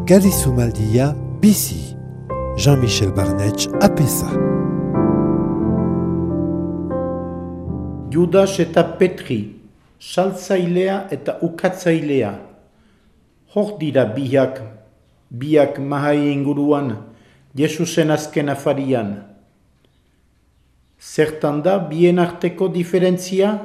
Garizumaldia bizi. Jean-Michel Barnetx apesa. Judas eta Petri, saltzailea eta ukatzailea. Hor dira biak mahai inguruan, Jesusen azken afarian. Zertan da bien arteko diferentzia?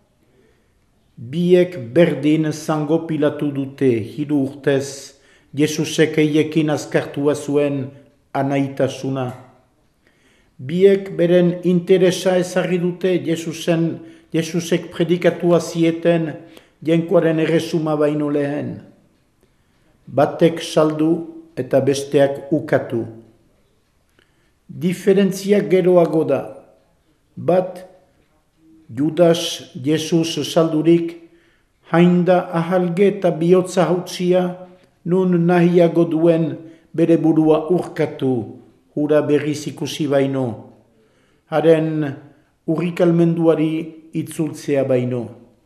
Biek berdin zango pilatu dute 3 urtez, Jesusek eiekin azkartua zuen anaitasuna. Biek beren interesa ezarri dute Jesusek predikatua zieten jenkoaren erresuma baino lehen. Batek saldu eta besteak ukatu. Diferentzia geroago da. Bat, Judas Jesus saldurik, hainda ahalge eta bihotza hautzia, nun nahiago duen bere burua urkatu, hura berriz ikusi baino, haren urrikalmenduari itzultzea baino.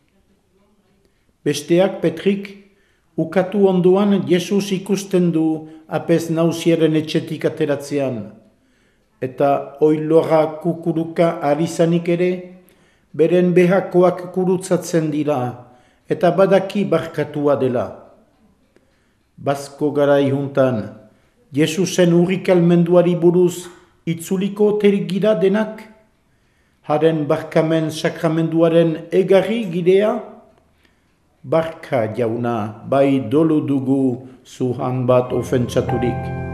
Besteak Petrik, ukatu ondoan Jesus ikusten du apez nausiaren etxetik ateratzean, eta oilora kukuruka arizanik ere, beren behakoak kurutzatzen dira, eta badaki barkatua dela. Bazko garai juntan, Jesusen urrikalmenduari buruz itzuliko gira denak, haren barkamen sakramenduaren egarri girea, barka jauna, bai dolu dugu zuhan bat ofentsaturik.